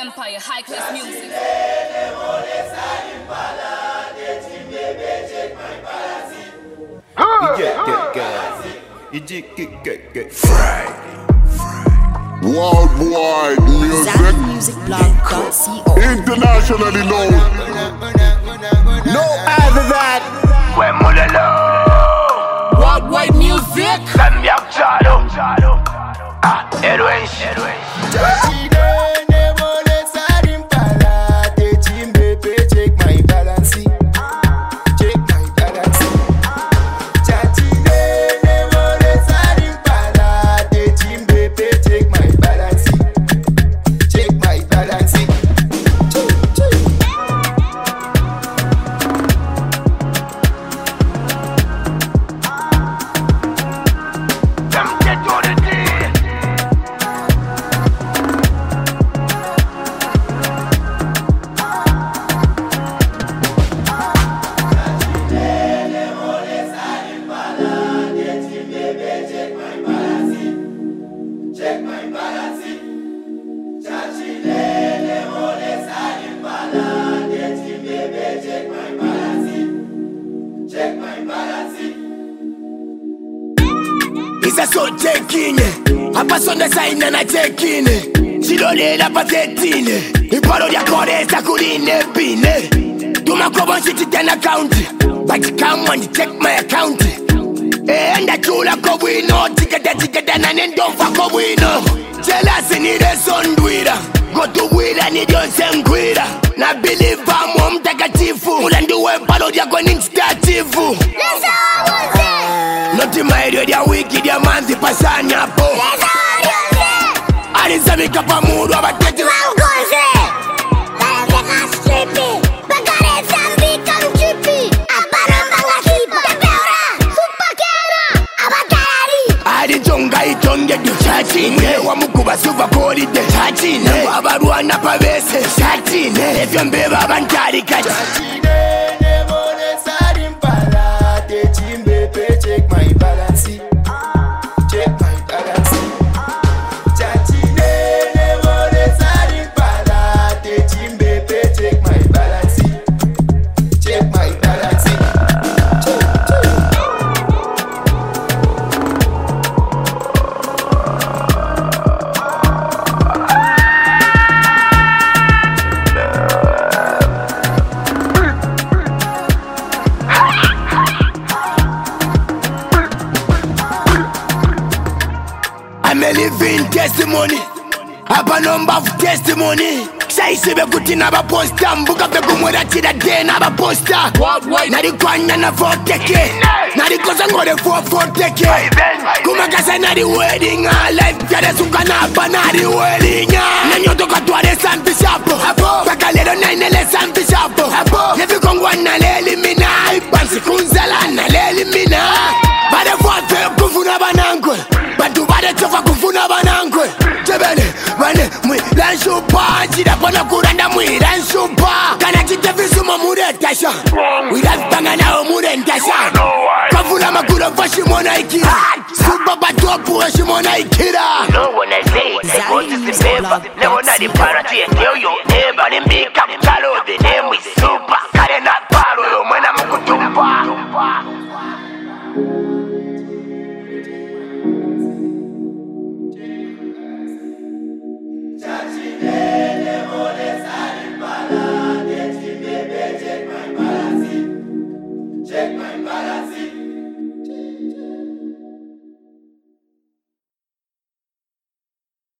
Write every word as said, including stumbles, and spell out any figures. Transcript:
Empire, high class music. Worldwide music, music blog dot co. Internationally known. No other than Worldwide music. Ah, Edwin, Edwin. Isa so tekine Apa sonda saina na tekine Chidole la patetine Iparo dia kore sa kuline pine Tuma kobo shiti ten account But come on check my account Eh enda chula kobwino Tikete tikete na nendofa kobwino Jealousy ni de sondwira Go to wira ni jonse ngwira Na believe amo mtakatifu Ulanduwe mpalo dia kwa ninstatifu Let's go. Noti maerio dia wiki dia manzi pasani hapo Alizamika pa mudu abatete Wangoze Wanafeka stripi Bakare zambi kamchipi Aparambanga kipa Tepeora Supakera Abakarari Adi chonga itonge du Chachine Wa mukuba suva kolide Chachine Wabarua na pavese Chachine Efyo mbeba bantari kachi Chachine Nebole sari mpala Techimbe pe check my balance Check my balance Chachine Nebole sari mpala Techimbe pe check my balance Check my balance I'm a living testimony. Hapa number of testimony. Shaishibe kuti na baposta. Mbuka peku mwera chida de na baposta. Narikwanya na foteke. Narikosa ngore for foteke. Kumakasa nari wedding. Life kade suka na hapa nari wedding. Nanyoto katware sampi shapo. Paka lero nainele sampi shapo. Nevi kongwa na leli mina. Ipansi kunzala na leli mina. Bade fwate kufuna banangwe. Bantu bade chofa kufuna banangwe. Chebele, bane, mwi lanshupa. Chida pona kuranda mwi lanshupa. Kana chite visuma mure tasha. Wirafpanga nao mure ntasha. Kafuna makuro fashi mona ikira. Super batopu wa shimona ikira. No when I say it, I go to the paper. Never not the party and tell you never. Them big cap, follow the name with soup.